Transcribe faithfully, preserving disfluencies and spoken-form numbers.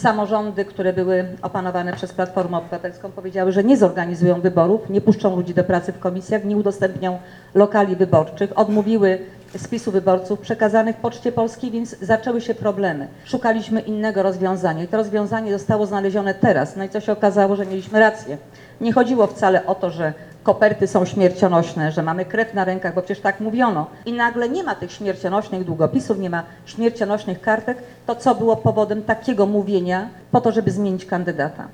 Samorządy, które były opanowane przez Platformę Obywatelską, powiedziały, że nie zorganizują wyborów, nie puszczą ludzi do pracy w komisjach, nie udostępnią lokali wyborczych, odmówiły spisu wyborców przekazanych Poczcie Polskiej, więc zaczęły się problemy. Szukaliśmy innego rozwiązania i to rozwiązanie zostało znalezione teraz. No i co się okazało, że mieliśmy rację. Nie chodziło wcale o to, że koperty są śmiercionośne, że mamy krew na rękach, bo przecież tak mówiono. I nagle nie ma tych śmiercionośnych długopisów, nie ma śmiercionośnych kartek. To co było powodem takiego mówienia po to, żeby zmienić kandydata?